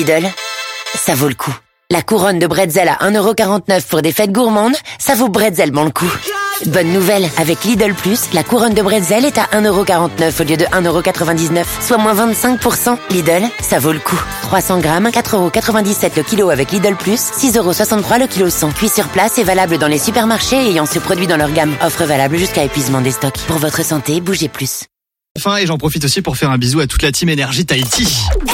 Lidl, ça vaut le coup. La couronne de bretzel à 1,49€ pour des fêtes gourmandes, ça vaut bretzelment le coup. Bonne nouvelle, avec Lidl Plus, la couronne de bretzel est à 1,49€ au lieu de 1,99€, soit moins 25%. Lidl, ça vaut le coup. 300 grammes, 4,97€ le kilo avec Lidl Plus, 6,63€ le kilo 100. Cuit sur place et valable dans les supermarchés ayant ce produit dans leur gamme. Offre valable jusqu'à épuisement des stocks. Pour votre santé, bougez plus. Enfin, et j'en profite aussi pour faire un bisou à toute la team Énergie Tahiti.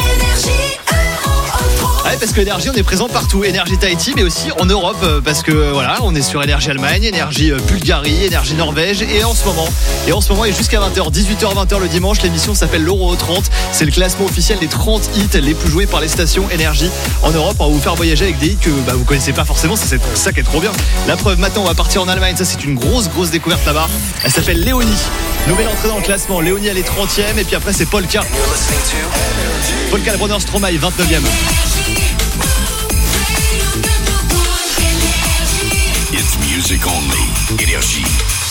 Ouais, parce que Énergie, on est présent partout. Énergie Tahiti, mais aussi en Europe, parce que voilà, on est sur Énergie Allemagne, Énergie Bulgarie, Énergie Norvège, et en ce moment, et jusqu'à 20h, 18h, 20h le dimanche, l'émission s'appelle l'Euro 30. C'est le classement officiel des 30 hits les plus joués par les stations Énergie en Europe. On va vous faire voyager avec des hits que vous connaissez pas forcément. C'est ça qui est trop bien. La preuve, maintenant, on va partir en Allemagne. Ça, c'est une grosse découverte là-bas. Elle s'appelle Léonie. Nouvelle entrée dans le classement. Léonie, elle est 30e, et puis après, c'est Polka. Polka, le Bronner Stromae, 29e. It's music only. Énergie.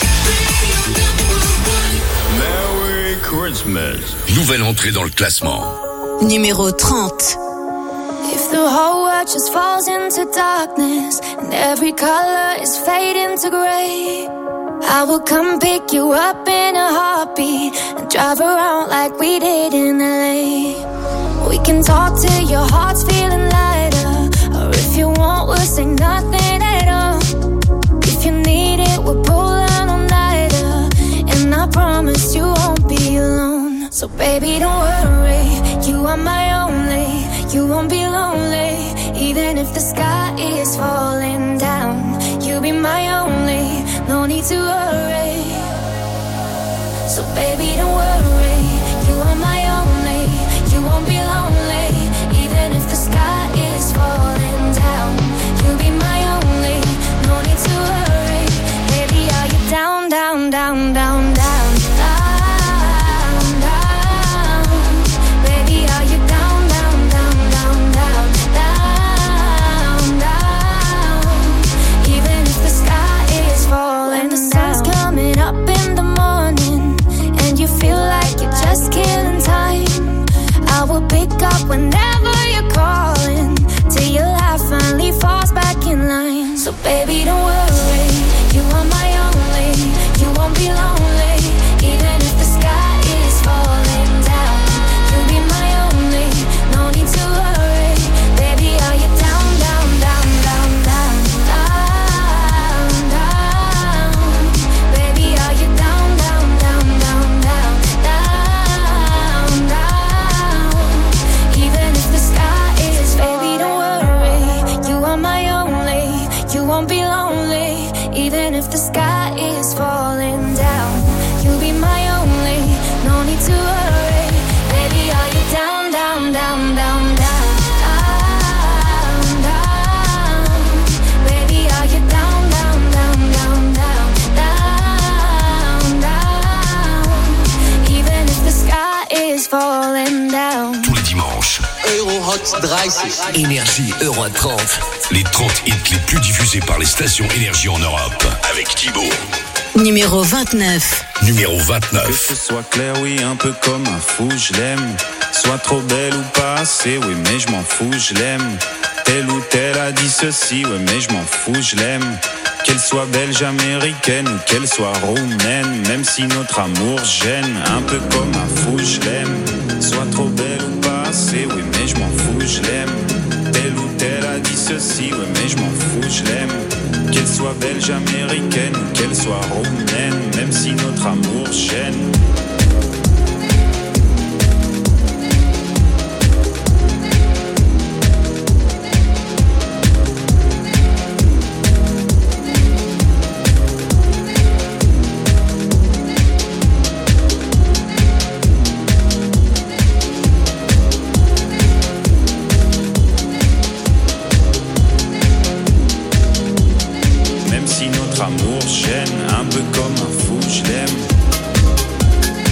Merry Christmas. Nouvelle entrée dans le classement. Numéro 30. If the whole world just falls into darkness and every color is fading to gray, I will come pick you up in a heartbeat and drive around like we did in LA. We can talk till your heart's feeling lighter, or if you want, we'll say nothing at all. If you need it, we'll pull an all-nighter, and I promise you won't be alone. So baby, don't worry, you are my only. You won't be lonely, even if the sky is falling down. You'll be my only, no need to worry. So baby, don't worry, you are my only. You won't be lonely, even if the sky is falling down. You'll be my only, no need to worry. Baby, are you down, down, down, down, down, down, down? Baby, are you down, down, down, down, down, down, down? Even if the sky is falling down. When the sun's coming up in the morning and you feel like you're just killing time, I will pick up whenever you're calling till your life finally falls back in line. So baby, don't worry, you are my only. You won't be lonely, even if the sky is falling down. You'll be my only, no need to worry. Baby, are you down, down, down, down, down, down, down? Baby, are you down, down, down, down, down, down, down? Even if the sky is, baby, don't worry, you are my only. You won't be lonely, even if the sky is falling down. You'll be my only, no need to worry. Baby, are you down, down, down, down, down, down? Baby, are you down, down, down, down, down, down, down? Even if the sky is falling down. Tous les dimanches. Euro Hot 30. Énergie Euro 30. Les 30 hits les plus diffusés par les stations Énergie en Europe. Avec Thibaut. Numéro 29. Numéro 29. Que ce soit clair, oui, un peu comme un fou, je l'aime. Soit trop belle ou pas assez, oui, mais je m'en fous, je l'aime. Telle ou telle a dit ceci, oui, mais je m'en fous, je l'aime. Qu'elle soit belge, américaine ou qu'elle soit roumaine, même si notre amour gêne, un peu comme un fou, je l'aime. Soit trop belle ou pas assez, oui, mais je m'en fous, je l'aime. Telle ou telle a dit ceci, oui, mais je m'en fous, je l'aime. Qu'elle soit belge, américaine ou qu'elle soit roumaine, même si notre amour gêne. Amour gêne, un peu comme un fou, je l'aime.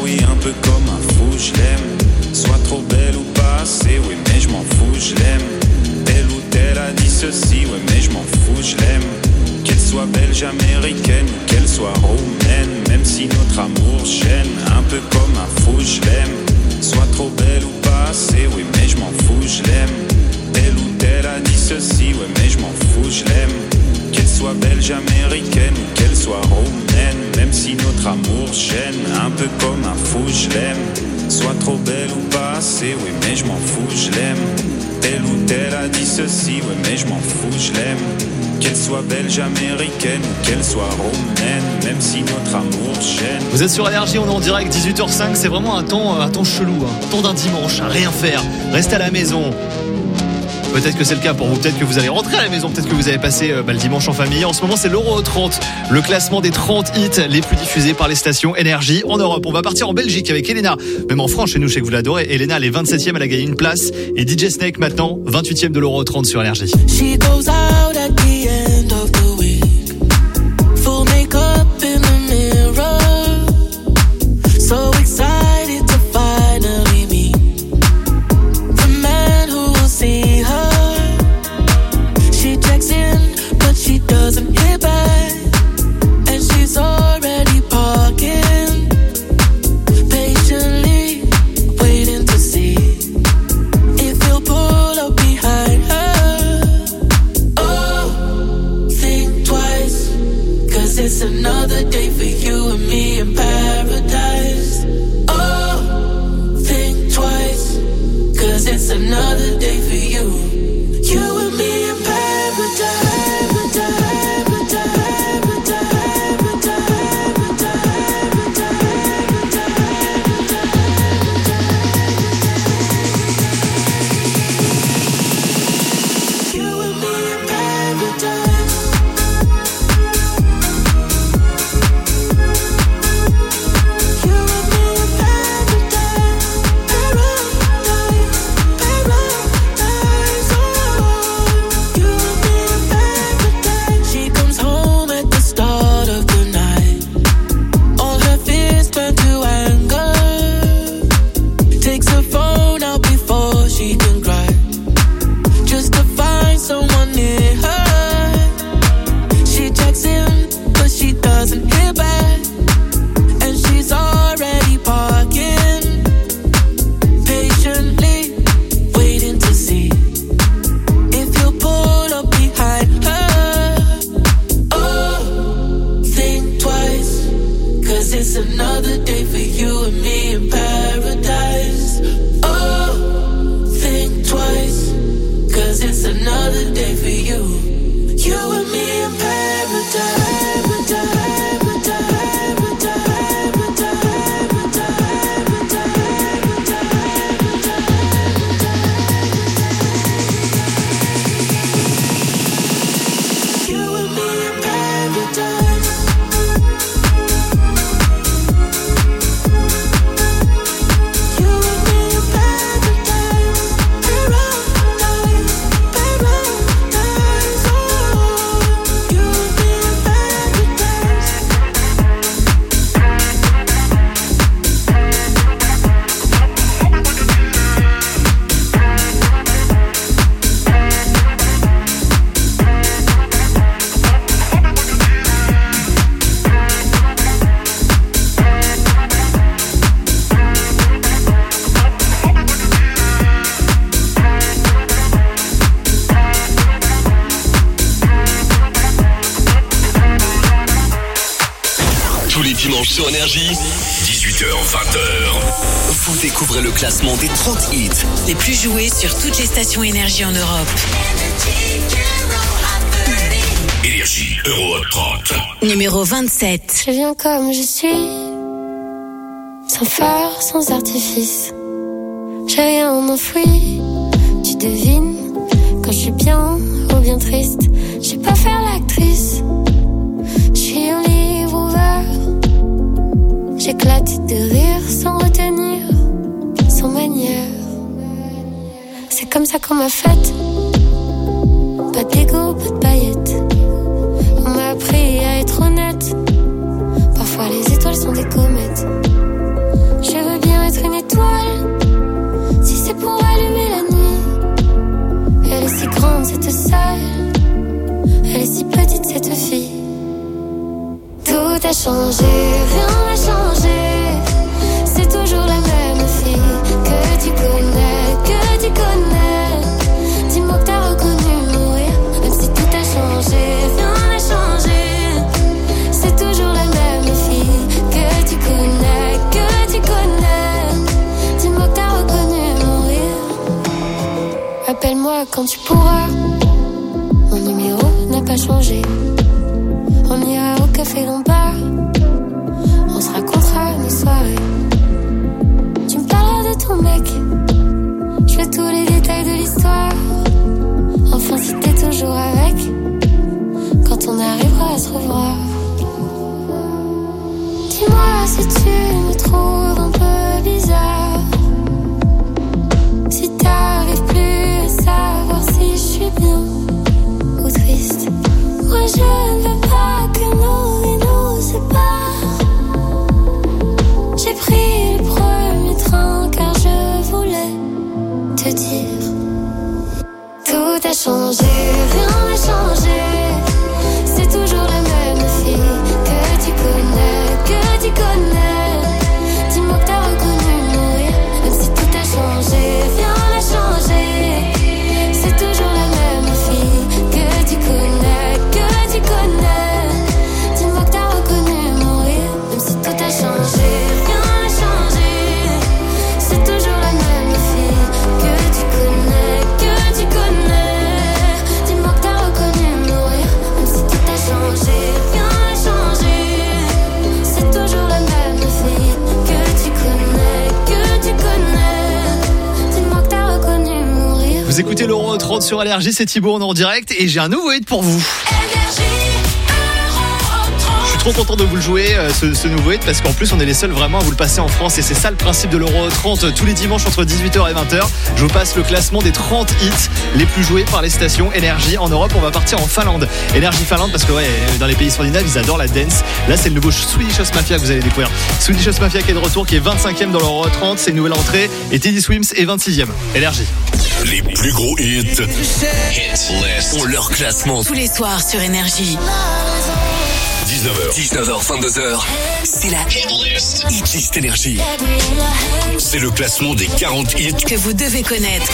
oui, un peu comme un fou, je l'aime. Soit trop belle ou pas assez, oui, mais je m'en fous, je l'aime. Telle ou telle a dit ceci, ouais, mais je m'en fous, je l'aime. Qu'elle soit belge, américaine ou qu'elle soit roumaine, même si notre amour gêne, un peu comme un fou, je l'aime. Soit trop belle ou pas assez, oui, mais je m'en fous, je l'aime. Telle ou telle a dit ceci, ouais, mais je m'en fous, je l'aime. Qu'elle soit belge, américaine ou qu'elle soit roumaine, même si notre amour gêne, un peu comme un fou, je l'aime. Soit trop belle ou pas assez, oui, mais je m'en fous, je l'aime. Telle ou telle a dit ceci, ouais, mais je m'en fous, je l'aime. Qu'elle soit belge, américaine ou qu'elle soit roumaine, même si notre amour gêne. Vous êtes sur Énergie, on est en direct, 18h05, c'est vraiment un temps chelou, un temps d'un dimanche, à rien faire, restez à la maison. Peut-être que c'est le cas pour vous, peut-être que vous allez rentrer à la maison, peut-être que vous avez passé le dimanche en famille. En ce moment, c'est l'Euro 30, le classement des 30 hits les plus diffusés par les stations Énergie en Europe. On va partir en Belgique avec Elena, même en France chez nous, je sais que vous l'adorez. Elena, elle est 27e, elle a gagné une place. Et DJ Snake maintenant, 28e de l'Euro 30 sur Énergie. She goes out at the end of the week, full makeup in the mirror, so excited to finally meet the man who will see her. She checks in, but she doesn't hit back, and she's already parking, patiently waiting to see if he'll pull up behind her. Oh, think twice, 'cause it's another day for you and me in paradise. Oh, think twice, 'cause it's another day for you. You and me in paradise. Sur Énergie, 18h-20h. Vous découvrez le classement des 30 hits les plus joués sur toutes les stations Énergie en Europe. Énergie Euro 30. Numéro 27. Je viens comme je suis, sans phare, sans artifice. J'ai rien enfoui, tu devines quand je suis bien ou bien triste. Je sais pas faire l'actrice, je suis un livre ouvert. J'éclate de rire sans retenir, sans manière. C'est comme ça qu'on m'a faite. Pas d'égo, pas de paillettes. On m'a appris à être honnête. Parfois les étoiles sont des comètes. changé, rien n'a changé. C'est toujours la même fille que tu connais. Dis-moi que t'as reconnu mourir, même si tout a changé, rien n'a changé. C'est toujours la même fille que tu connais. Dis-moi que t'as reconnu mourir. Appelle-moi quand tu pourras. Mon numéro n'a pas changé. On ira au café Lombard. On se racontera nos soirées. Tu me parles de ton mec. Je veux tous les détails de l'histoire. Enfin si t'es toujours avec, quand on arrivera à se revoir. Dis-moi si tu me trouves un peu bizarre. Si t'arrives plus à savoir si je suis bien ou triste. Moi je ne veux pas que nos vies nous séparent. J'ai pris le premier train car je voulais te dire. Tout a changé, rien n'a changé. C'est toujours la même fille que tu connais. Dis-moi que t'as reconnu mourir, même si tout a changé, rien n'a changé. C'est toujours la même fille que tu connais. Dis-moi que t'as reconnu mourir, même si tout a changé, rien n'a changé. C'est toujours la même fille que tu connais. Dis-moi que t'as reconnu mourir, même si tout a changé, rien n'a changé. C'est toujours la même fille que tu connais. Dis-moi que t'as reconnu mourir. Vous écoutez l'Euro 30 sur Énergie, c'est Thibaut, on est en direct et j'ai un nouveau hit pour vous. Je suis trop content de vous le jouer, ce nouveau hit, parce qu'en plus on est les seuls vraiment à vous le passer en France et c'est ça le principe de l'Euro 30. Tous les dimanches entre 18h et 20h, je vous passe le classement des 30 hits les plus joués par les stations Énergie en Europe. On va partir en Finlande. Énergie Finlande, parce que ouais, dans les pays scandinaves ils adorent la dance. Là c'est le nouveau Swedish House Mafia que vous allez découvrir. Swedish House Mafia qui est de retour, qui est 25e dans l'Euro 30, c'est une nouvelle entrée, et Teddy Swims est 26e. Énergie. Les plus gros hits ont leur classement. Tous les soirs sur Énergie. 19h, 22h, c'est la Hitlist Énergie. C'est le classement des 40 hits que vous devez connaître.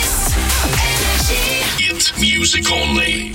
Hit music only.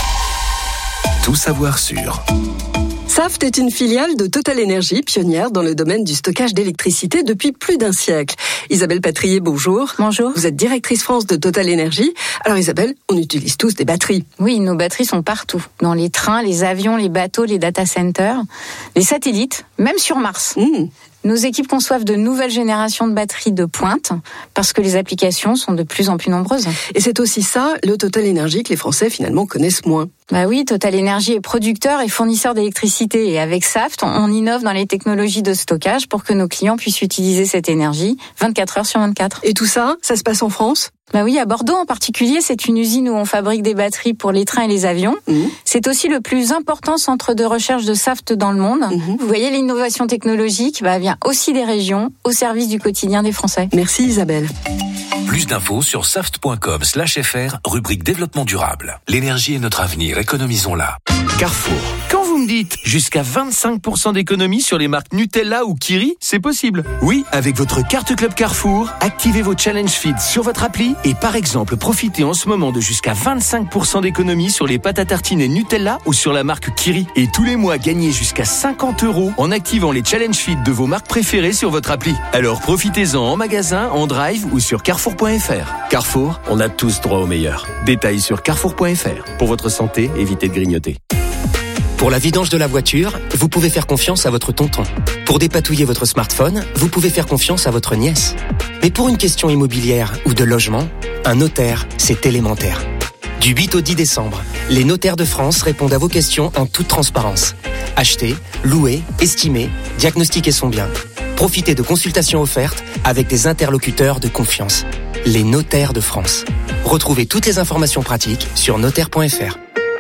Tout savoir sur Saft est une filiale de Total Energy, pionnière dans le domaine du stockage d'électricité depuis plus d'un siècle. Isabelle Patrier, bonjour. Bonjour. Vous êtes directrice France de Total Energy. Alors Isabelle, on utilise tous des batteries. Oui, nos batteries sont partout. Dans les trains, les avions, les bateaux, les data centers, les satellites, même sur Mars. Nos équipes conçoivent de nouvelles générations de batteries de pointe parce que les applications sont de plus en plus nombreuses. Et c'est aussi ça, le Total Energy, que les Français finalement connaissent moins. Bah oui, Total Energy est producteur et fournisseur d'électricité. Et avec Saft, on innove dans les technologies de stockage pour que nos clients puissent utiliser cette énergie 24 heures sur 24. Et tout ça, ça se passe en France ? Bah oui, à Bordeaux en particulier, c'est une usine où on fabrique des batteries pour les trains et les avions. C'est aussi le plus important centre de recherche de Saft dans le monde. Vous voyez, l'innovation technologique vient aussi des régions au service du quotidien des Français. Merci Isabelle. Plus d'infos sur saft.com/fr, rubrique développement durable. L'énergie est notre avenir, économisons-la. Carrefour. Quand vous me dites jusqu'à 25% d'économie sur les marques Nutella ou Kiri, c'est possible. Oui, avec votre carte Club Carrefour, activez vos challenge feeds sur votre appli et par exemple, profitez en ce moment de jusqu'à 25% d'économie sur les pâtes à tartiner Nutella ou sur la marque Kiri. Et tous les mois, gagnez jusqu'à 50 € en activant les challenge feeds de vos marques préférées sur votre appli. Alors profitez-en en magasin, en drive ou sur carrefour.fr. Carrefour, on a tous droit au meilleur. Détails sur carrefour.fr. Pour votre santé, évitez de grignoter. Pour la vidange de la voiture, vous pouvez faire confiance à votre tonton. Pour dépatouiller votre smartphone, vous pouvez faire confiance à votre nièce. Mais pour une question immobilière ou de logement, un notaire, c'est élémentaire. Du 8 au 10 décembre, les notaires de France répondent à vos questions en toute transparence. Acheter, louer, estimer, diagnostiquer son bien. Profitez de consultations offertes avec des interlocuteurs de confiance. Les notaires de France. Retrouvez toutes les informations pratiques sur notaire.fr.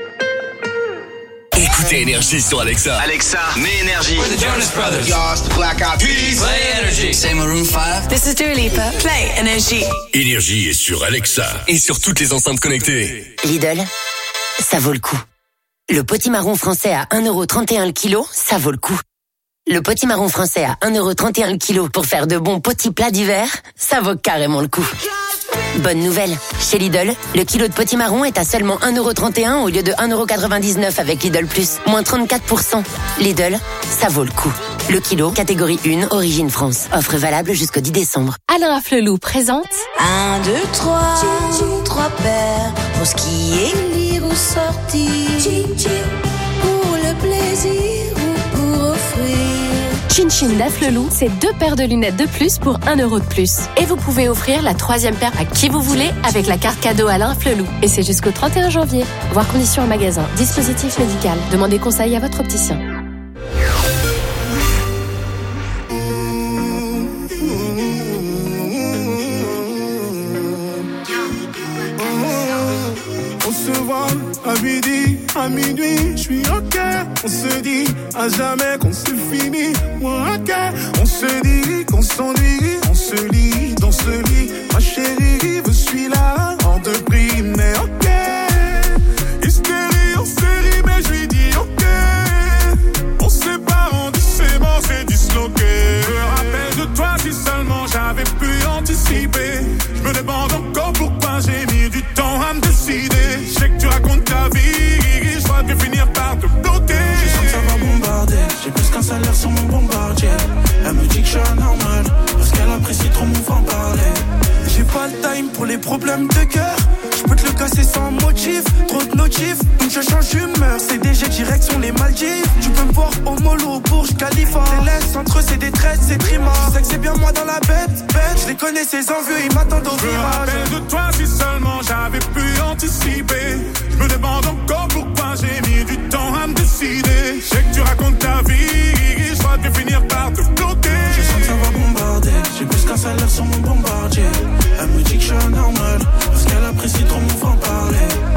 Écoutez Énergie sur Alexa. Alexa, mets Énergie. The Jonas Brothers. Y'all, the Black Eyed Peas. Play Energy. C'est Maroon 5. This is Dua Lipa. Play Energy. Énergie est sur Alexa et sur toutes les enceintes connectées. Lidl, ça vaut le coup. Le potimarron français à 1,31€ le kilo, ça vaut le coup. Le potimarron français à 1,31€ le kilo pour faire de bons petits plats d'hiver, ça vaut carrément le coup. Bonne nouvelle, chez Lidl, le kilo de potimarron est à seulement 1,31€ au lieu de 1,99€ avec Lidl Plus, moins 34%. Lidl, ça vaut le coup. Le kilo, catégorie 1, origine France. Offre valable jusqu'au 10 décembre. Alain Afflelou présente 1, 2, 3, 3 paires pour skier, lire ou sortir, pour le plaisir ou pour offrir. Chin Chin d'Afflelou, c'est 2 paires de lunettes de plus pour 1€ de plus. Et vous pouvez offrir la 3e paire à qui vous voulez avec la carte cadeau Alain Afflelou. Et c'est jusqu'au 31 janvier. Voir conditions en magasin. Dispositif médical. Demandez conseil à votre opticien. On se voit à midi, à minuit, je suis ok. On se dit à jamais qu'on se finit. Moi ok. On se dit qu'on s'ennuie, on se lit dans ce lit. Ma chérie, je suis là en deux prix, mais ok. Hystérie en série, mais je lui dis ok. On se sépare en doucement, c'est disloqué. Je me rappelle de toi si seulement j'avais pu anticiper. Je me demande encore pourquoi j'ai mis du temps à me décider. Je sais que tu racontes ta vie, je crois que finir par te bloquer. Je sens que ça va bombarder, j'ai plus qu'un salaire sur mon bombardier. Elle me dit que je suis anormal, parce qu'elle apprécie trop mon franc-parler. J'ai pas le time pour les problèmes de cœur. Je peux te le casser sans motif, trop de notifs, donc je change d'humeur. CDG direction les Maldives. Tu peux me voir au mollo, Burj Khalifa. Les laisse entre eux c'est des traites, c'est trima. Tu sais que c'est bien moi dans la bête. Je les connais ces envieux, ils m'attendent au virage. Je me rappelle de toi si seulement j'avais pu anticiper. Je me demande encore pourquoi j'ai mis du temps à me décider. Je sais que tu racontes ta vie, je crois que finir par te bloquer. Je sens que ça va bombarder, j'ai plus qu'un salaire sur mon bombardier. Elle me dit que je suis anormal, parce qu'elle apprécie trop mon franc-parler.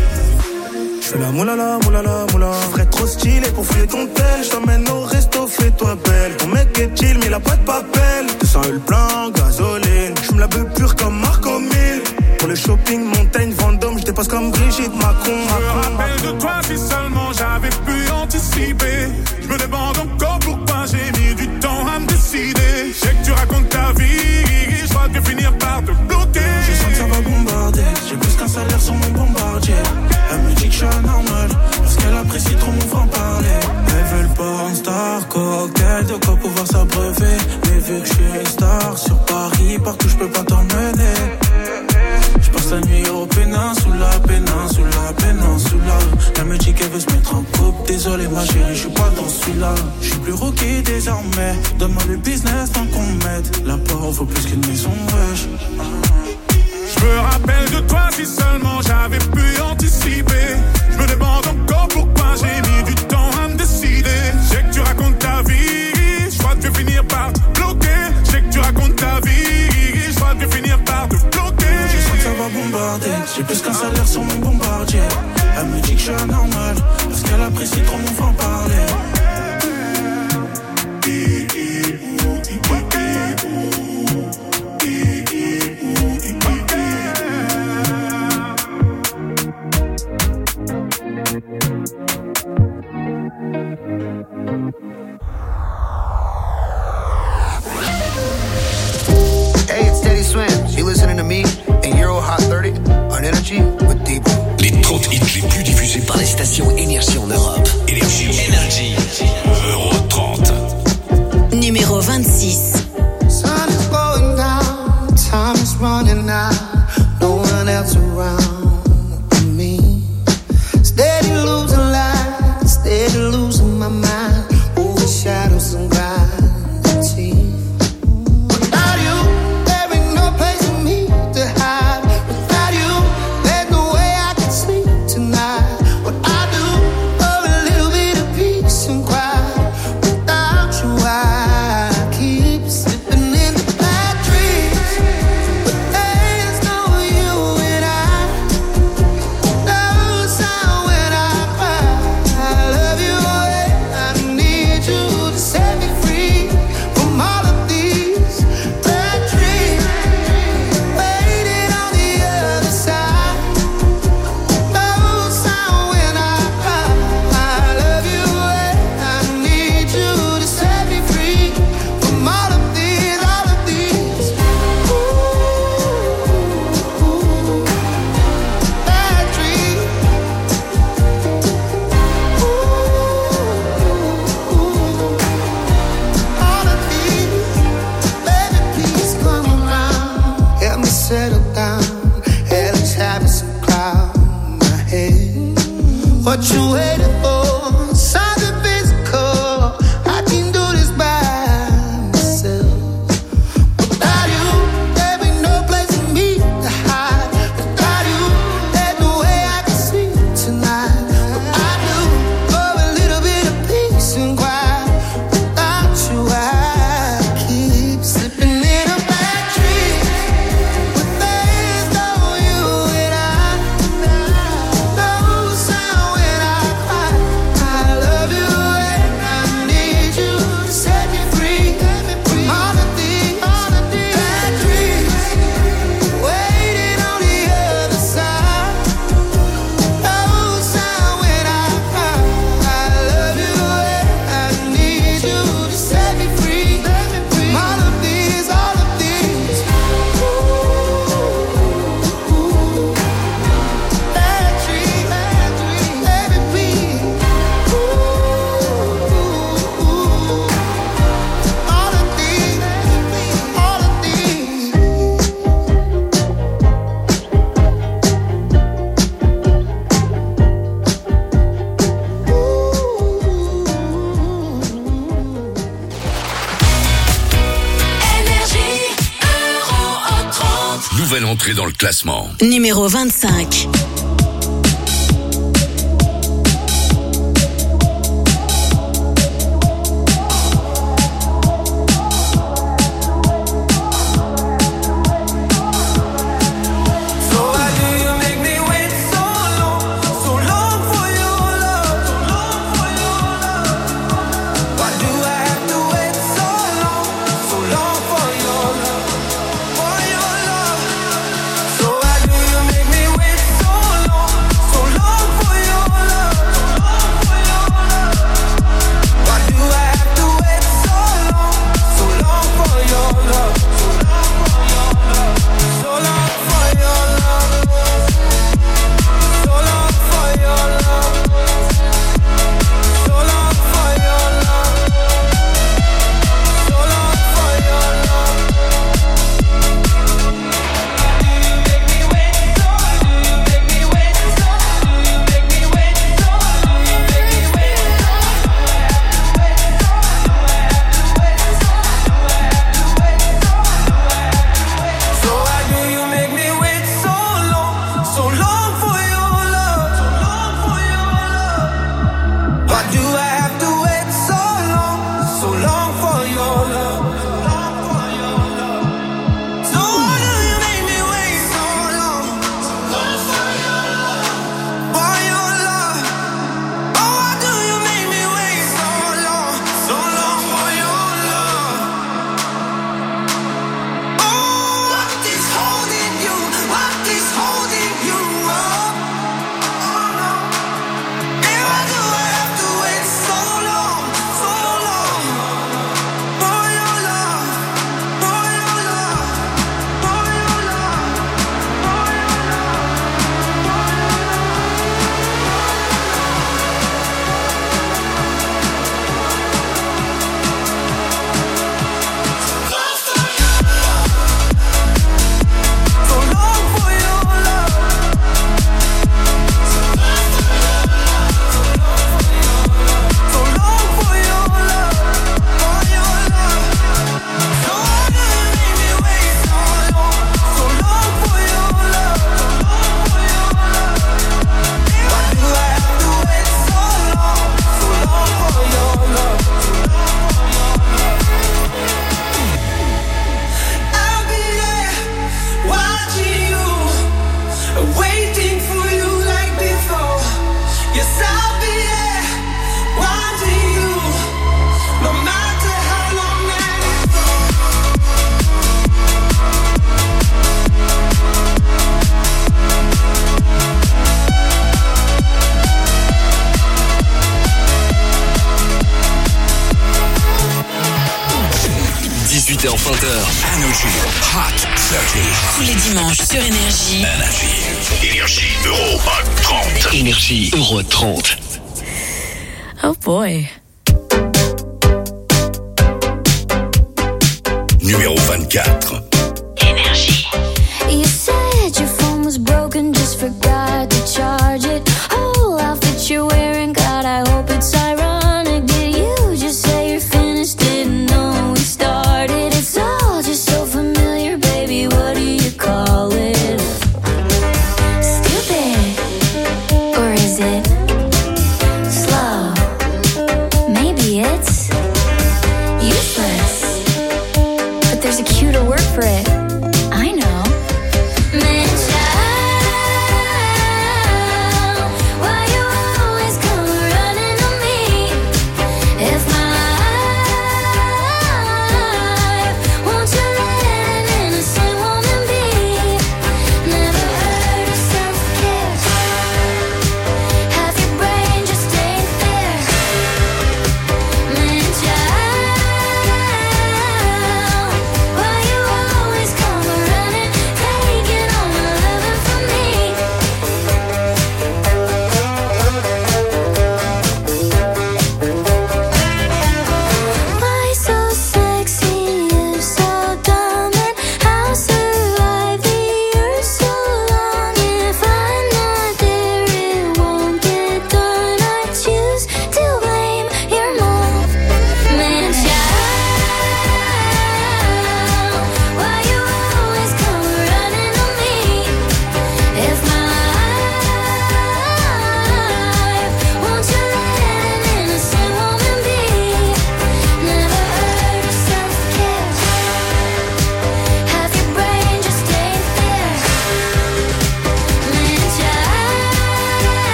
Je fais la moulala, moulala, moula. Je ferais trop stylé pour fouiller ton tel. Je t'emmène au resto, fais-toi belle. Ton mec est chill, mais il a pas de papel. 200 le plein, gasoline. Je me la veux pure comme Marco 1000. Pour le shopping, montagne, Vendôme. Je dépasse comme Brigitte Macron. Je me rappelle de toi si seulement j'avais pu anticiper. Je me demande encore pourquoi j'ai mis du temps à me décider. Je sais que tu racontes ta vie, je crois que finir par te bloquer. Je sens que ça va bombarder, j'ai plus qu'un salaire sur mon bombardier. Elle me dit que je suis anormal, parce qu'elle apprécie trop mon franc-parler. Elle veut le porn star, coquette, de quoi pouvoir s'abreuver. Mais vu que je suis une star, sur Paris, partout je peux pas t'emmener. Je passe la nuit au péninsula. Elle me dit qu'elle veut se mettre en couple. Désolé ma chérie, je suis pas dans celui-là. Je suis plus rookie désormais. Donne-moi le business tant qu'on m'aide. La porte vaut plus qu'une maison, wesh. Je me rappelle de toi si seulement j'avais pu anticiper. Je me demande encore pourquoi j'ai mis du temps à me décider. Je sais que tu racontes ta vie, je crois que tu vas finir par te bloquer. Je sais que tu racontes ta vie, je crois que tu vas finir par te bloquer. Je sens que ça va bombarder, j'ai plus qu'un salaire sur mon bombardier. Elle me dit que je suis anormal, parce qu'elle apprécie trop mon franc-parler. Hey, it's Teddy Swims. You listening to me and Euro Hot 30 on Energy with Debo. Les 30 hits les plus diffusés par les stations Énergie en Europe. Énergie. Euro 30. Numéro 26. Sun is going down, time is running out, no one else around me. Steady losing light, steady losing my mind, over shadows and gravity. Without you, there ain't no place for me to hide. Without you, there's no way I can sleep tonight. What I do, oh you waiting for? Something physical. I can do this by myself. Without you, there be no place for me to hide. Without you, there's no way I can sleep tonight. But I do for a little bit of peace and quiet. Without you, I keep slipping in a bad dream. But there's no you and I. No sound when I cry. I love you and I need you to set me free. All of these bad dreams waiting on the other side. No sound when I cry. I love you and I need you to set me free. All of these bad dreams, baby, please. All of these. Nouvelle entrée dans le classement. Numéro 25. So why do you make me wait so long for your love, Why do I have to wait so long for your love, So why do you make me wait so long for your love, Why do I have to wait so long for your love, so long for your love, so long for your love, so long for your love, so long for your love. Do you make me wait so? Do you make me wait so? Do you make me wait so? Do you make me wait so? So why do you make me wait so long for your love, Why do I have to wait so long for your love, So why do you make me wait so long for your love, Oh, why do you make me wait so long for your love, Oh, what is holding you up, And why do I have to wait so long for your love, for your love, for your love. So long for your love, so long for your love, for your love. So why do you make me wait so long for your love, Why do I have to wait so long for your love? I'll be there watching you, waiting for you like before. Yes, I'll be there watching you, no matter how long that is. h 20h. Energy Hot 30. Tous les dimanches sur Énergie. Énergie Euro Hot 30. Énergie Euro 30. Oh boy. Numéro 24. Énergie. You said your phone was broken, just forgot to charge it. Oh, outfit you're wearing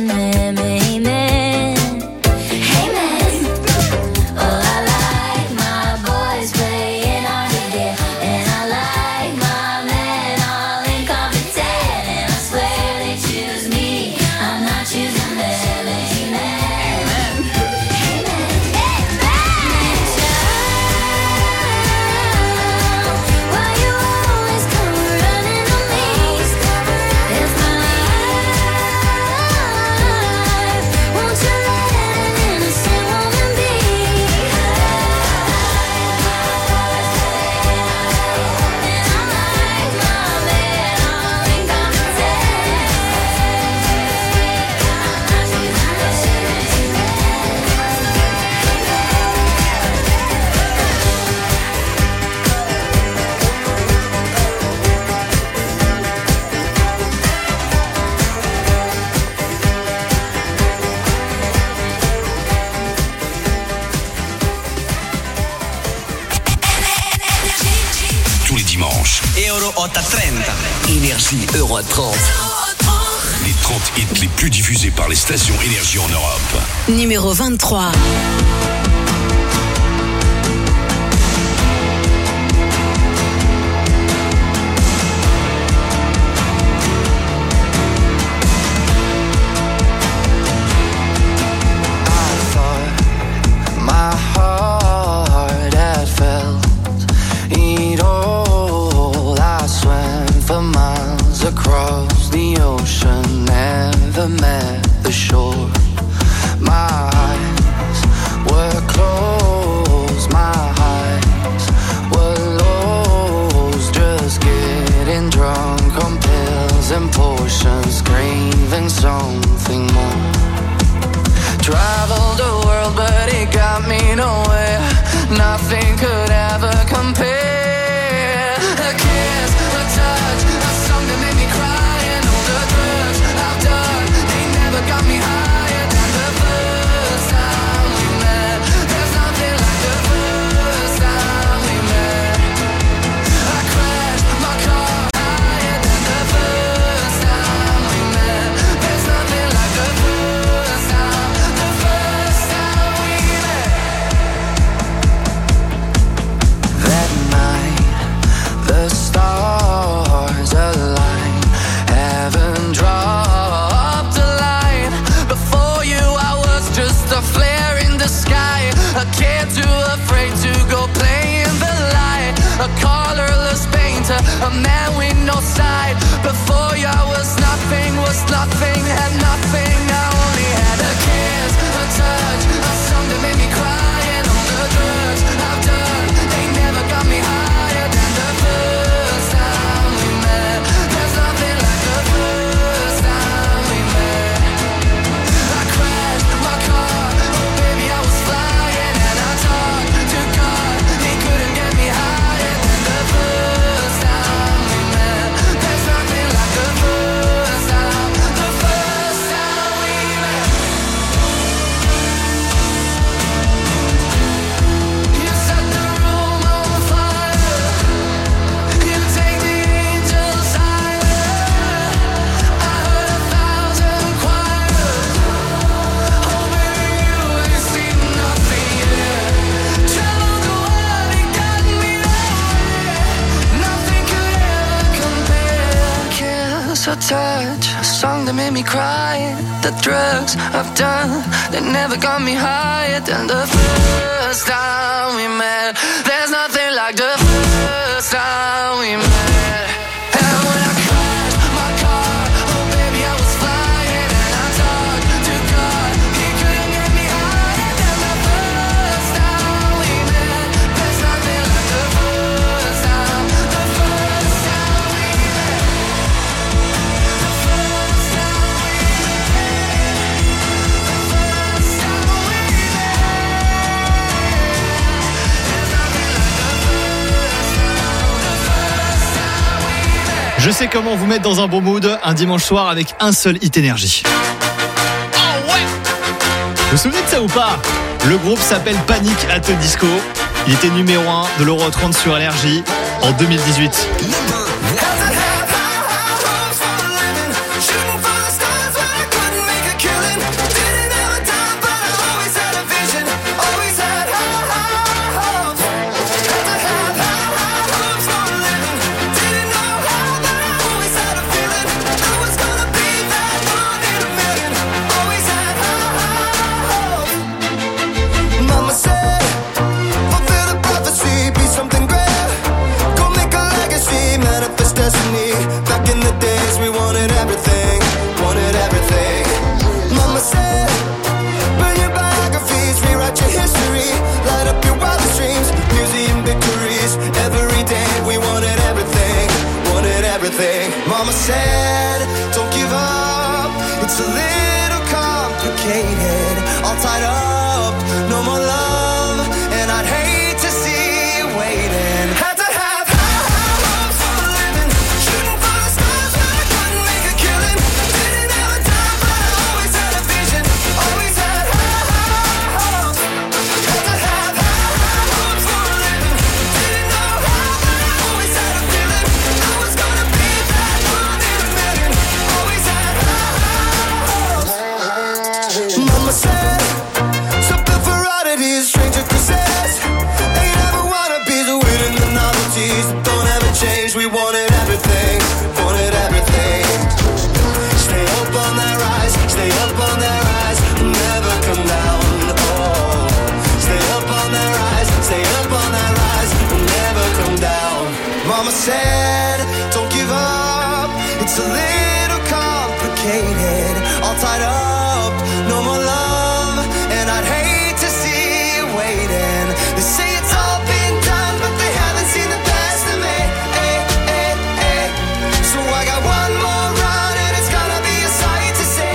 man, hey man, hey man. Oh, I like my boys playing hard to get, and I like my men all incompetent, and I swear they choose me, I'm not choosing them, hey man, hey man, hey man. Why you always come running on me? It's my life. Won't you let an innocent woman be? And I like my man all incompetent. Tous les dimanches. Euro 830. Énergie Euro 30. Les 30 hits les plus diffusés par les stations Énergie en Europe. Numéro 23. My heart had felt it all. I swam for miles across the ocean, never met the shore. My eyes were closed, my eyes were lost, just getting drunk on pills and potions, craving something more. Traveled the world, but it got me nowhere. Nothing could ever compare. A kiss, a touch, a song that made me cry, and all the drugs I've done, they never got me higher than the first time we met. There's nothing like the first time we met. I crashed my car higher than the first time we met. There's nothing like the first time. The first time we met. That night, the stars aligned. Heaven dropped a line. Before you, I was just a flare in the sky. A kid too afraid to go play in the light. A colorless painter, a man with no side. Before you, I was nothing, had nothing. I only had a kiss, a touch, a song that made me cry, and all the drugs I've done, they never got me higher than the first time we met. There's nothing like the first time we met. I crashed my car, oh baby I was flying, and I talked to God, he couldn't get me higher than the first time we met. There's nothing like the first time we met. You set the room on fire, you take the angels higher. I heard 1,000 choirs, oh baby you ain't seen nothing yet. Traveled the world, it got me nowhere. Nothing could ever compare. Kiss, a touch, a song that made me cry. The drugs I've done, they never got me higher than the first time we met. There's nothing like the first time we met. And when I crashed my car, oh baby I was flying, and I talked to God, he couldn't get me higher than the first time we met. There's nothing like the first time we met. The first time we met. The first time we Je sais comment vous mettre dans un bon mood un dimanche soir avec un seul hit énergie. Oh ouais! Vous vous souvenez de ça ou pas? Le groupe s'appelle Panic at the Disco. Il était numéro 1 de l'Euro 30 sur Énergie en 2018. Shooting for the stars, but I couldn't make a killing. complicated. All tied up, no more love, and I'd hate to see you waiting. Had to have high hopes for a living, shooting for the stars when I couldn't make a killing. Didn't have a dime, but I always had a vision. Always had high hopes. Had to have high hopes for a living. Didn't know how, but I always had a feeling I was gonna be that one in a million. Always had high hopes. Mama said, something for oddities, stranger possess. Ain't never wanna be the winning the novelties. Don't ever change, we wanted everything. Wanted everything. Stay up on that rise, stay up on that rise. Never come down, oh. Stay up on that rise, stay up on that rise. Never come down. Mama said, don't give up. It's a little complicated. All tied up, no more love, and I'd hate to see you waiting. They say it's all been done, but they haven't seen the best of me. So I got one more run, and it's gonna be a sight to see.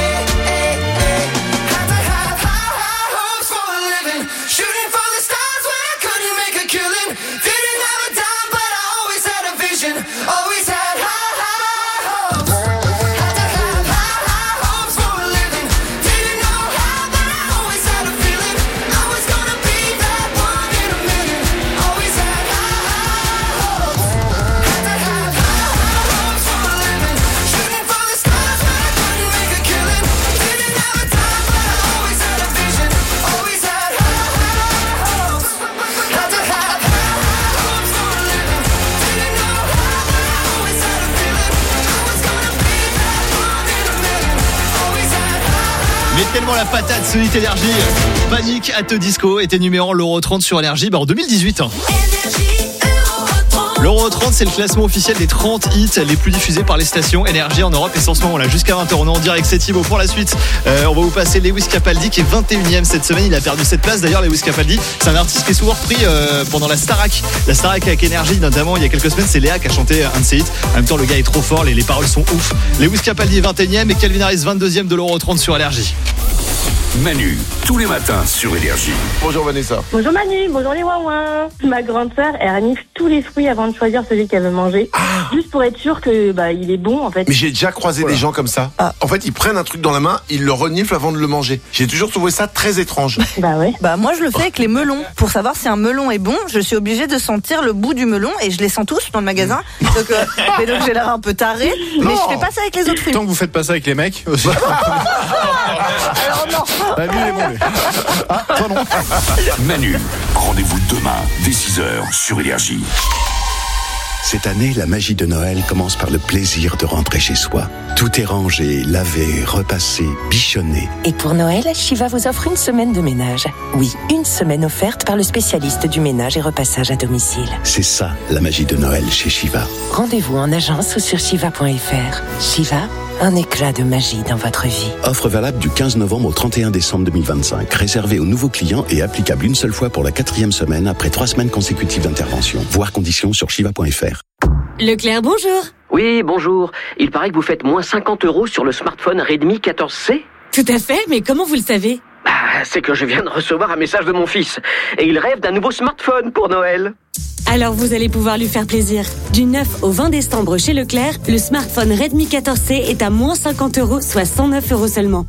Had to have high hopes for a living, shooting for the stars when I couldn't make a killing. Didn't have a dime, but I always had a vision. Always had high hopes. Had to have high hopes for a living. Didn't know how, but I always had a feeling I was gonna be that one in a million. Always had high hopes. Had to have high hopes for a living, shooting for the stars when I couldn't make a killing. Didn't have a dime, but I always had a vision. Always had high hopes. Had to have high hopes for a living. Didn't know how, but I always had a feeling I was gonna be that one in a million. Always had high. Mais tellement la patate, Sonic Énergie. Panic at the Disco était numéro 1 l'Euro 30 sur Énergie en 2018. L'Euro 30, c'est le classement officiel des 30 hits les plus diffusés par les stations Énergie en Europe. Et c'est en ce moment là, jusqu'à 20h, on est en direct, c'est Thibaut. Pour la suite, on va vous passer Lewis Capaldi qui est 21ème cette semaine. Il a perdu cette place. D'ailleurs, Lewis Capaldi, c'est un artiste qui est souvent repris pendant la Starac. La Starac avec Énergie, notamment il y a quelques semaines, c'est Léa qui a chanté un de ses hits. En même temps, le gars est trop fort, les paroles sont ouf. Lewis Capaldi est 21ème et Calvin Harris 22ème de l'Euro 30 sur Énergie. Manu, tous les matins sur Énergie. Bonjour Vanessa. Bonjour Manu, bonjour les ouin-ouin. Ma grande sœur, elle renifle tous les fruits avant de choisir celui qu'elle veut manger. Juste pour être sûre que il est bon en fait. Mais j'ai déjà croisé des gens comme ça. En fait, ils prennent un truc dans la main, ils le reniflent avant de le manger. J'ai toujours trouvé ça très étrange. Bah ouais. Bah moi je le fais avec les melons. Pour savoir si un melon est bon, je suis obligée de sentir le bout du melon et je les sens tous dans le magasin. Donc, et donc j'ai l'air un peu taré, mais je fais pas ça avec les autres fruits. Tant que vous faites pas ça avec les mecs aussi. Alors non. Bah lui il est bon lui. Ah, toi non. Manu, rendez-vous demain dès 6h sur Énergie. Cette année, la magie de Noël commence par le plaisir de rentrer chez soi. Tout est rangé, lavé, repassé, bichonné. Et pour Noël, Shiva vous offre une semaine de ménage. Oui, une semaine offerte par le spécialiste du ménage et repassage à domicile. C'est ça, la magie de Noël chez Shiva. Rendez-vous en agence ou sur shiva.fr. Shiva, un éclat de magie dans votre vie. Offre valable du 15 novembre au 31 décembre 2025. Réservée aux nouveaux clients et applicable une seule fois pour la 4e semaine après 3 semaines consécutives d'intervention. Voir conditions sur shiva.fr. Leclerc, bonjour. Oui, bonjour. Il paraît que vous faites moins 50 € sur le smartphone Redmi 14C. Tout à fait, mais comment vous le savez ? C'est que je viens de recevoir un message de mon fils. Et il rêve d'un nouveau smartphone pour Noël. Alors vous allez pouvoir lui faire plaisir. Du 9 au 20 décembre chez Leclerc, le smartphone Redmi 14C est à moins 50 €, soit 109 € seulement.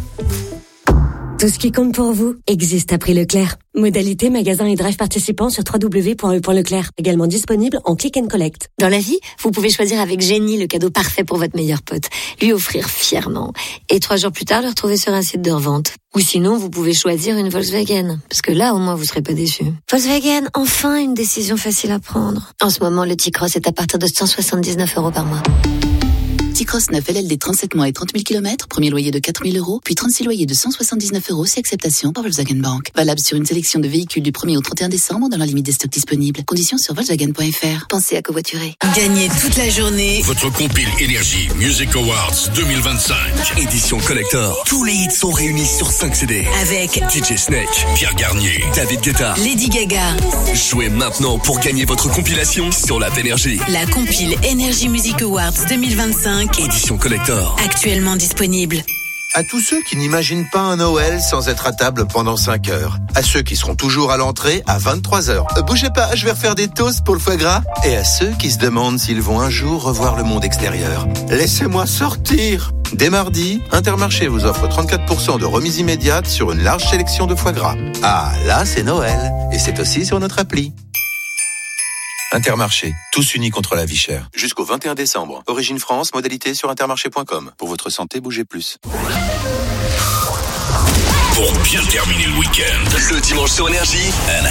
Tout ce qui compte pour vous existe à prix Leclerc. Modalité magasin et drive participants sur www.e.leclerc. Également disponible en click and collect. Dans la vie, vous pouvez choisir avec génie le cadeau parfait pour votre meilleur pote. Lui offrir fièrement. Et 3 jours plus tard, le retrouver sur un site de revente. Ou sinon, vous pouvez choisir une Volkswagen. Parce que là, au moins, vous serez pas déçus. Volkswagen, enfin une décision facile à prendre. En ce moment, le T-Cross est à partir de 179 € par mois. T-Cross 9 LLD 37 mois et 30 000 km, premier loyer de 4 000 €, puis 36 loyers de 179 € si acceptation par Volkswagen Bank. Valable sur une sélection de véhicules du 1er au 31 décembre dans la limite des stocks disponibles. Conditions sur Volkswagen.fr. Pensez à covoiturer. Gagnez toute la journée Votre compile Énergie Music Awards 2025. Édition collector. Tous les hits sont réunis sur 5 CD. avec DJ Snake, Pierre Garnier, David Guetta. Lady Gaga. Jouez maintenant pour gagner votre compilation sur l'app Énergie. La compile Energy Music Awards 2025. Édition collector. Actuellement disponible. À tous ceux qui n'imaginent pas un Noël sans être à table pendant 5 heures. À ceux qui seront toujours à l'entrée à 23h. Bougez pas, je vais refaire des toasts pour le foie gras. Et à ceux qui se demandent s'ils vont un jour revoir le monde extérieur. Laissez-moi sortir. Dès mardi, Intermarché vous offre 34% de remise immédiate sur une large sélection de foie gras. Ah, là, c'est Noël. Et c'est aussi sur notre appli. Intermarché, tous unis contre la vie chère. Jusqu'au 21 décembre. Origine France, modalité sur intermarché.com. Pour votre santé, bougez plus. Pour bien terminer le week-end, le dimanche sur Énergie.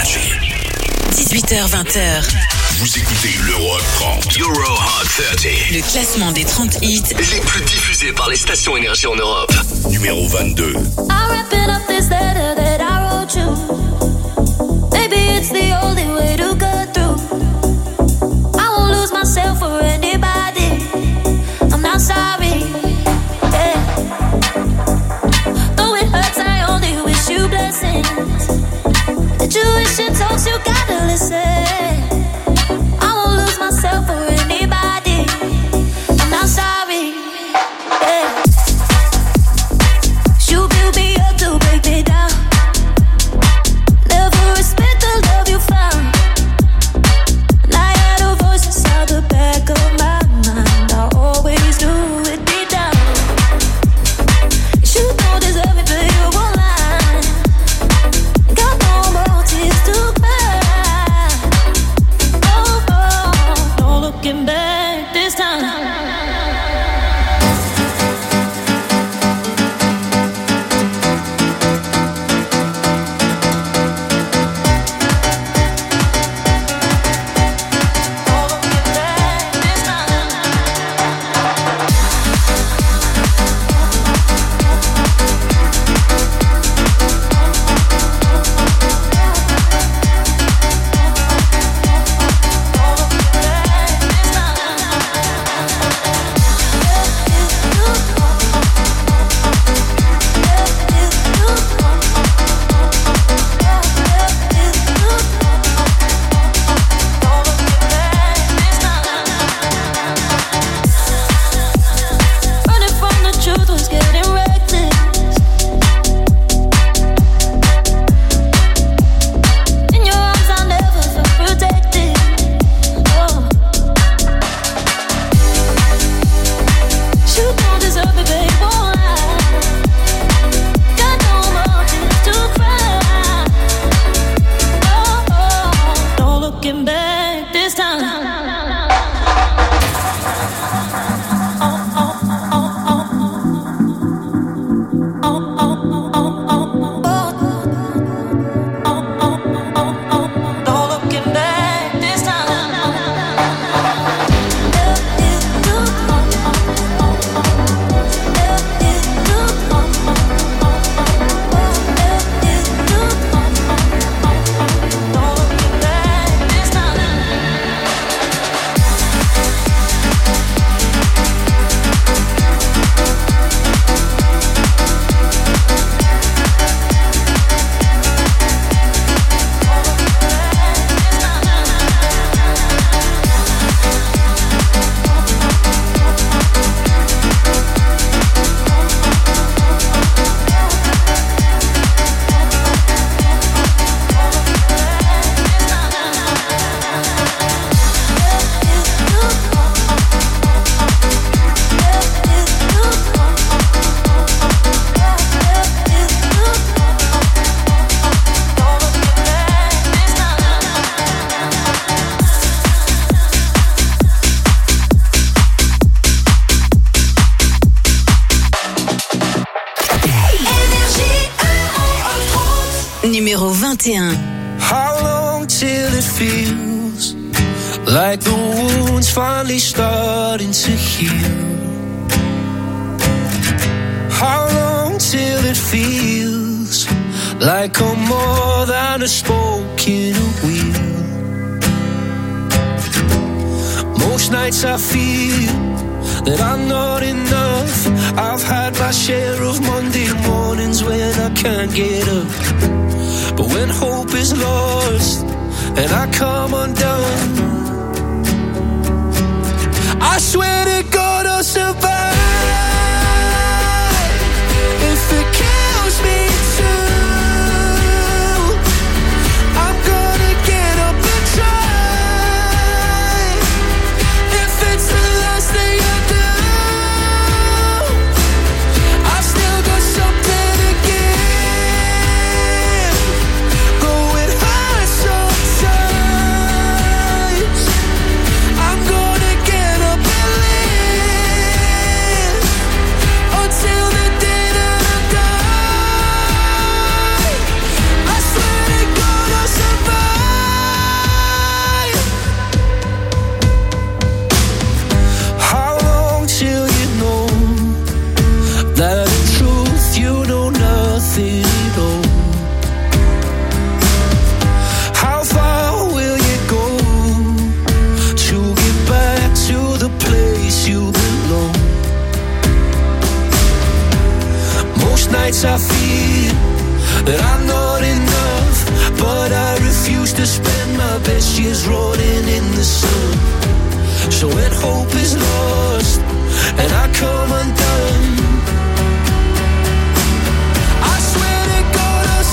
18h, 20h. Vous écoutez l'Euro Hot 30. Euro Hot 30. Le classement des 30 hits les plus diffusés par les stations Énergie en Europe. Numéro 22. I'm wrapping up this letter that I wrote you. Maybe it's the only way to go through. I won't lose myself for anybody. I'm not sorry. Yeah. Though it hurts, I only wish you blessings. The tuition talks, you gotta listen. I won't lose myself for anybody. I'm not sorry. Yeah. You build me up to break me down. Never respect the love you found. And I had a voice inside the back of my mind. I always knew it'd be down. You don't deserve it, but you won't lie. Got no more tears to cry. Oh, oh, no looking back this time. Running from the truth was getting reckless. In your arms I never felt protected. Oh. You don't deserve it, babe, won't lie. Got no more tears to cry. Oh, oh, no looking back this time. No looking back this time. Numéro 21. How long till it feels like the wound's finally starting to heal? How long till it feels like I'm more than a spoke in a wheel? Most nights I feel that I'm not enough. I've had my share of Monday mornings when I can't get up. But when hope is lost and I come undone, I swear to God I'll survive. most nights I feel that I'm not enough, but I refuse to spend my best years rotting in the sun. So when hope is lost and I come undone, I swear to God I'll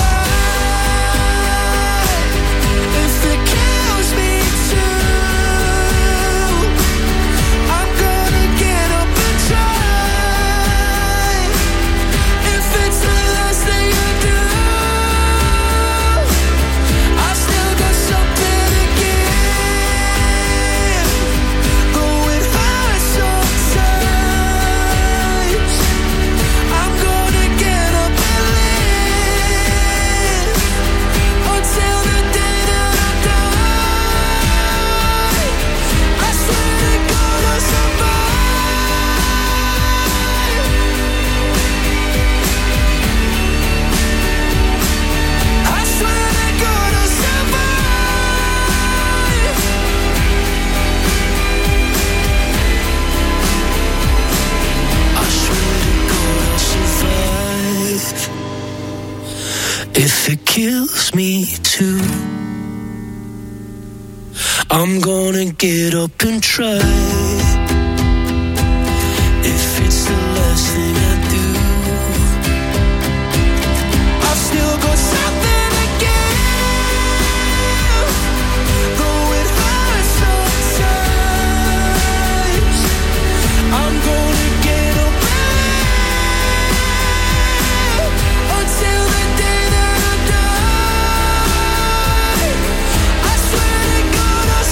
survive. If it kills me too, I'm gonna get up and try. If it's the last thing I do, I've still got something to give. Going high sometimes, I'm gonna get up and live until the day that I die. I swear to God I'll survive. I swear to God I'll survive. I swear to God I'll survive. If it kills me too, I'm gonna get up and try. If it's the last thing I do, I've still got something to give. Going high sometimes, I'm gonna get up and live until the day that I die. I swear to God I'll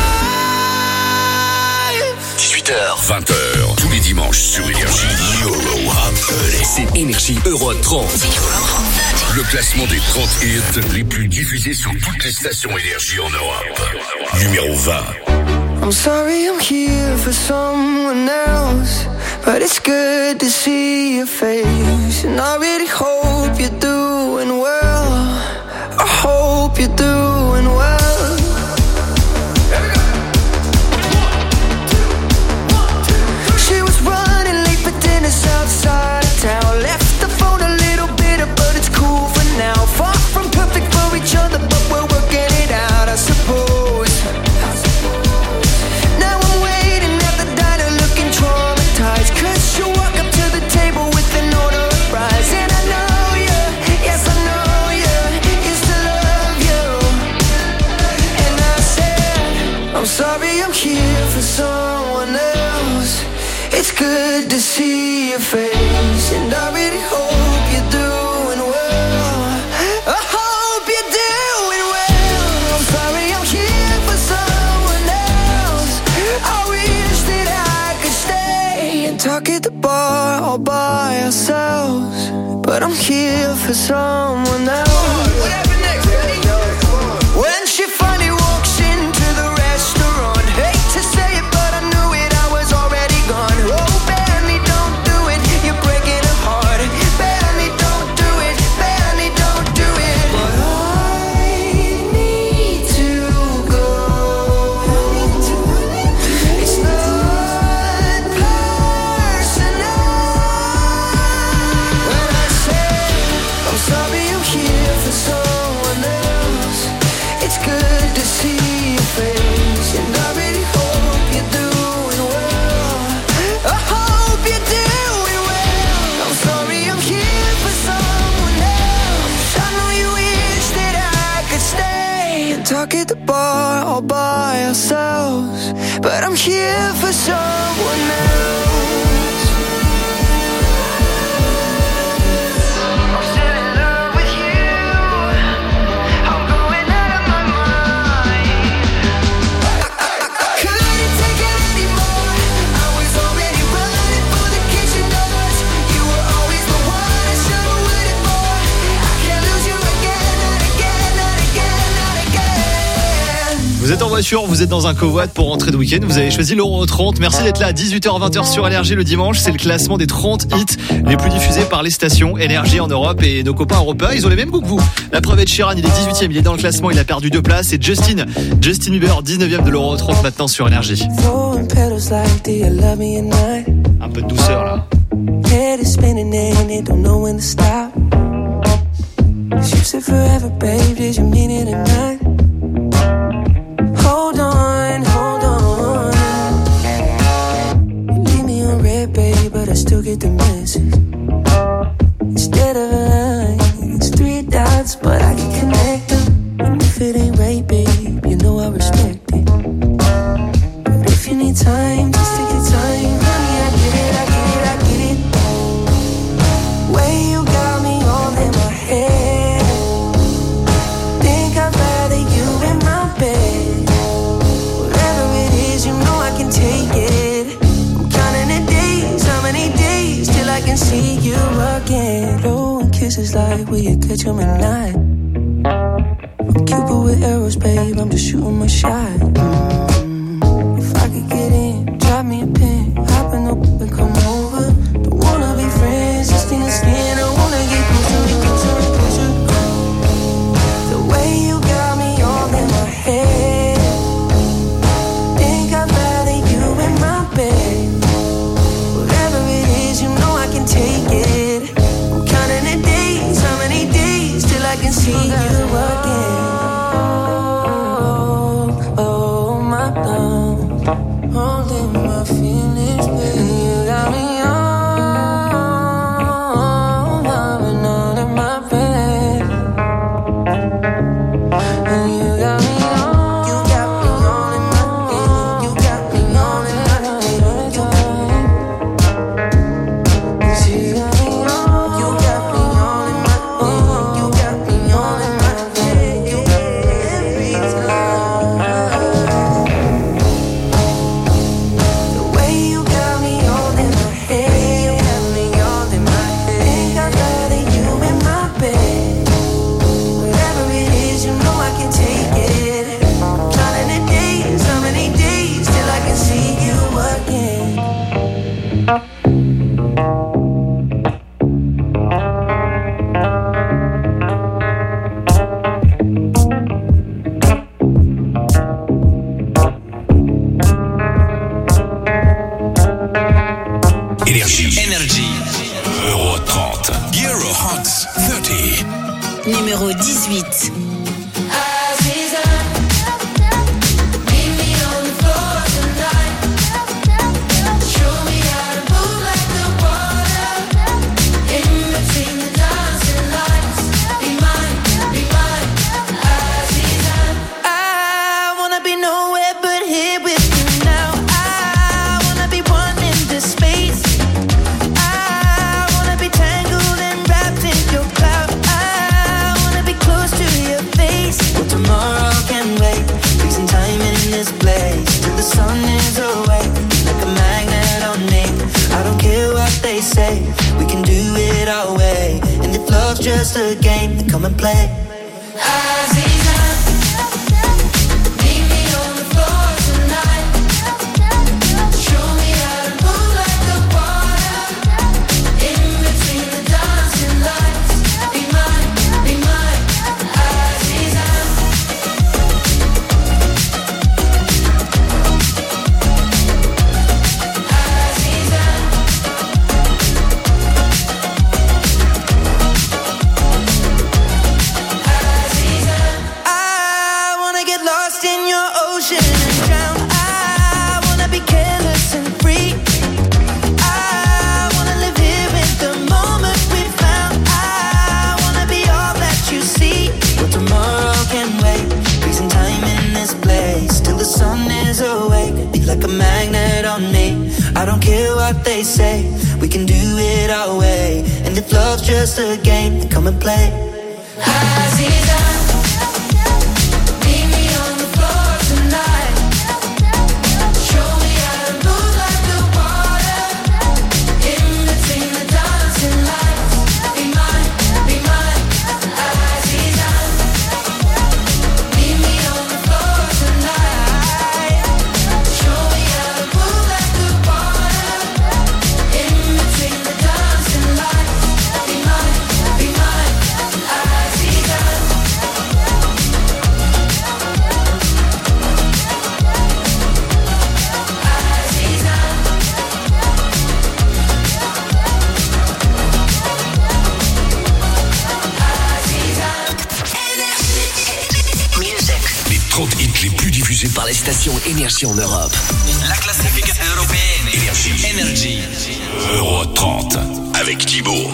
survive. 18h, 20h, tous les dimanches sur Énergie. Euro Hot 30. C'est Énergie Euro 30. Le classement des 30 hits les plus diffusés sur toutes les stations Énergie en Europe. Numéro 20. I'm sorry I'm here for someone else, but it's good to see your face. And I really hope you're doing well. I hope you're doing well. She was running late for dinner outside of town. Left the phone a little bitter, but it's cool for now. Far from perfect for each other, but we're working it out, I suppose. Now I'm waiting at the diner looking traumatized, 'cause she walk up to the table with an order of fries. And I know you, yes I know you, used to love you. And I said, I'm sorry I'm here for someone else. It's good to see your face, and I really hope you're doing well. I hope you're doing well. I'm sorry I'm here for someone else. I wish that I could stay and talk at the bar all by ourselves, but I'm here for someone else. When she finally walks into the restaurant, hate to say it, but I knew it, I was already gone. Oh, Benny, don't do it, you're breaking her heart. Benny, don't do it, Benny, don't do it. But I need to go. It's not personal. When I say I'm sorry I'm here for someone else, it's good to see your face, and I really hope you're doing well. I hope you're doing well. I'm sorry I'm here for someone else. I know you wish that I could stay and talk at the bar all by ourselves, but I'm here for someone else. I'm still in love with you. I'm going out of my mind. Couldn't take it anymore. I was already running for the kitchen doors. You were always the one I should have waited for. I can't lose you again, not again, not again, not again. Vous êtes en voiture, vous êtes dans un covoit pour rentrer de week-end, vous avez choisi l'Euro 30. Merci d'être là à 18h-20h sur Énergie le dimanche. C'est le classement des 30 hits les plus diffusés par les stations Énergie en Europe. Et nos copains européens, ils ont les mêmes goûts que vous. La preuve est de Sheeran, il est 18ème, il est dans le classement, il a perdu 2 places. Et Justin Bieber, 19ème de l'Euro 30 maintenant sur Énergie. Un peu de douceur là. Head is spinning and it don't know when to stop. You said forever, babe, did you mean it or not? Hold on, hold on. You leave me on red, babe, but I still get the message. Instead of a line, it's 3 dots, but I can connect them. And if it ain't right, babe, you know I respect it. But if you need time, just take your time. Honey, I get it, I get it, I get it. Way you got me all in my head. Think I'd rather you in my bed. Whatever it is, you know I can take it. I'm counting the days, how many days till I can see you again. Blowing kisses like will you catch them at night? I'm Cupid with arrows, babe, I'm just shooting my shot. If I could get in, drop me a pin, hop in the and come over. Don't wanna be friends, just in the skin, I wanna get closer, closer, closer. The way you got me all in my head. Think I'd rather you in my bed. Whatever it is, you know I can take it. I'm counting the days, how many days till I can see you again. Oh my love, holding my feelings, baby. You got me on, lying all in my bed. And you got me on, you got me all in my head. You got me all in my head. You got me on, you got me all in my head. You got me all in my head. Every time. The way you got me all in my head. You got me all in my head. Think I'd rather you in my bed. Whatever it is, you know I can take it. Counting the days, how many days till I can see you again. Énergie. Euro 30. Euro Hot 30. Numéro 18. I wanna be nowhere but here with you now. I wanna be one in this space. I wanna be tangled and wrapped in your cloud. I wanna be close to your face. Well, tomorrow can wait. Freezing time in this place till the sun is away. Like a magnet on me. I don't care what they say. We can do it our way. And if love's just a game, then come and play. I wanna get lost in your ocean and drown. I wanna be careless and free. I wanna live here in the moment we found. I wanna be all that you see. Well, tomorrow can wait. Freezing time in this place till the sun is awake. Be like a magnet on me. I don't care what they say. We can do it our way. And if love's just a game, then come and play. Be mine, be mine, I see that. diffusée par les stations Énergie en Europe. La classification européenne. Énergie. Euro 30 avec Thibaut.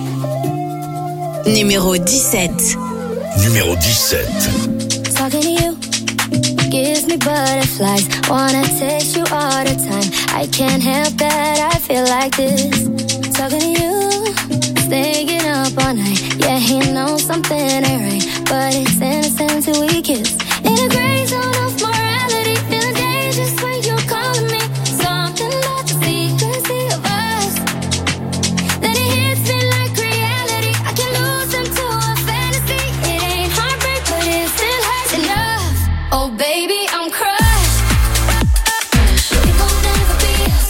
Numéro 17. Numéro 17. Talking to you gives me butterflies. Wanna taste you all the time. I can't help that, I feel like this. Talking to you, staying up all night. Yeah, he knows something ain't right, but it's innocent till we kiss. In a gray zone of morality, feeling dangerous when you're calling me. Something about the secrecy of us. Then it hits me like reality. I can lose into a fantasy. It ain't heartbreak, but it still hurts enough. Oh baby, I'm crushed. It won't never be us.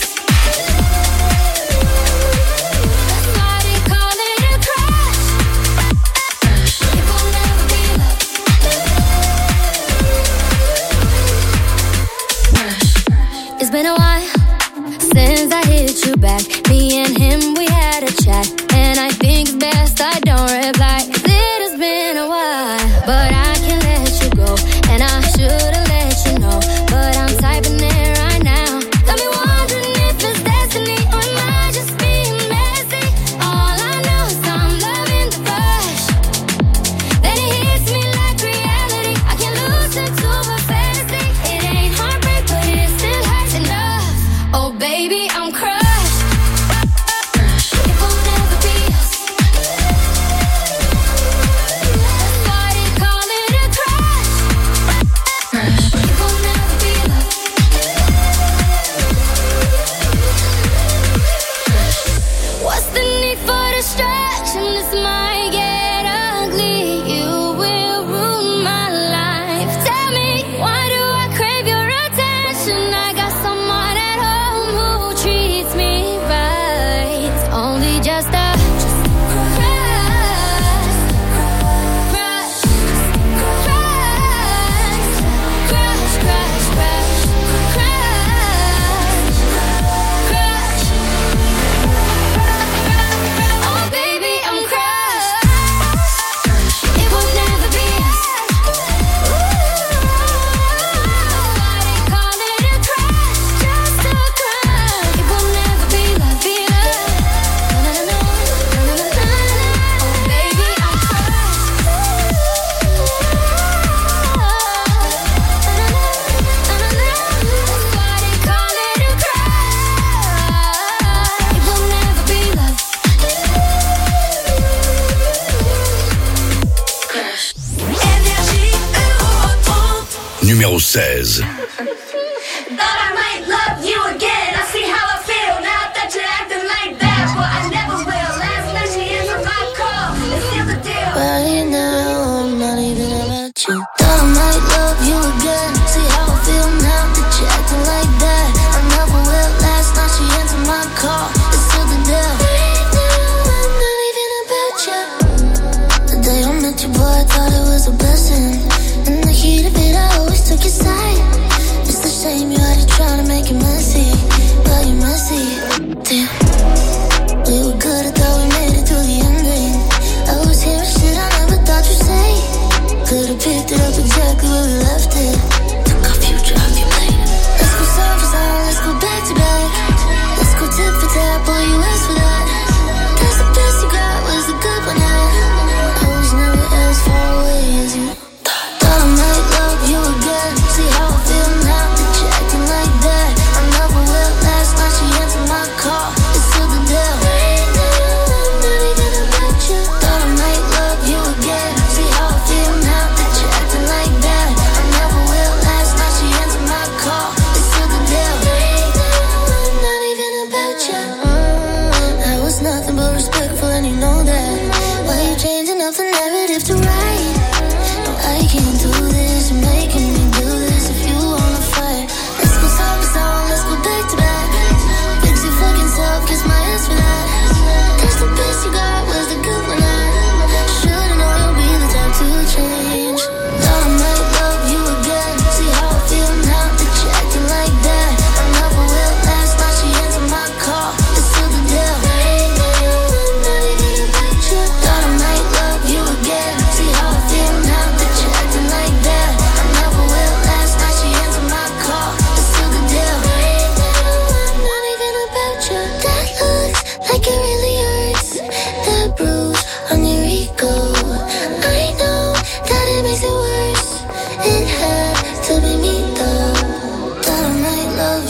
That's why they call it a crush. It won't never be love. It's been a while since I hit you back. Me and him, we had a chat, and I think it's best I don't reply. 'Cause it has been a while, but I can't let you go, and I should've let you know, but I'm typing it right now. Got me wondering if it's destiny, or am I just being messy? All I know is I'm loving the rush. Then it hits me like reality. I can lose it to a fantasy. It ain't heartbreak, but it still hurts enough. Oh baby, I'm crushed. It won't never be us. That's why they call it a crush. It won't never be love. What's the need for distraction? This might get ugly. You will ruin my life. Tell me, why do I crave your attention? I got someone at home who treats me right. It's only just a crush, crush, crush, crush, crush, crush. Oh baby, I'm crushed. It will never be us. Why they call it a crush? Just a crush. It will never be love, be love. No, no, no, no, no, no, no, no. Oh baby, I'm crushed. That's why they call it a crush. It will never be love. Énergie Euro 30. Numéro 16. Thought I might love you again. I see how I feel now that you're acting like that, but I never will. Last night she answered my call. Let's seal the deal. Right now, I'm not even about you. Thought I might love you again. See how I feel now that you're acting like that. I never will. Last night she answered my call. It's still the deal. Right now, I'm not even about you. The day I met you, boy, I thought it was a blessing. In the heat of it, I always took your side. It's the shame you had to try to make it messy, but you're messy. Damn, we were good. I thought we made it to the ending. I was hearing shit I never thought you'd say. Could've picked it up exactly where we left it. Took our future off your plate. Let's go side for side, let's go back to back. Let's go tip for tap, boy, you asked for that. Guess the best you got was the good one. I was never as far away as you thought. I might love you again. See how I feel now that you're acting like that. I never will. Last night she answered my call. It's still the deal. Right now, I'm not even about you. Thought I might love you again. See how I feel now that you're acting like that. I never will. Last night she answered my call. It's still the deal. Right now, I'm not even about you. I was nothing but respectful, and you know that. Why you changing up the narrative to right?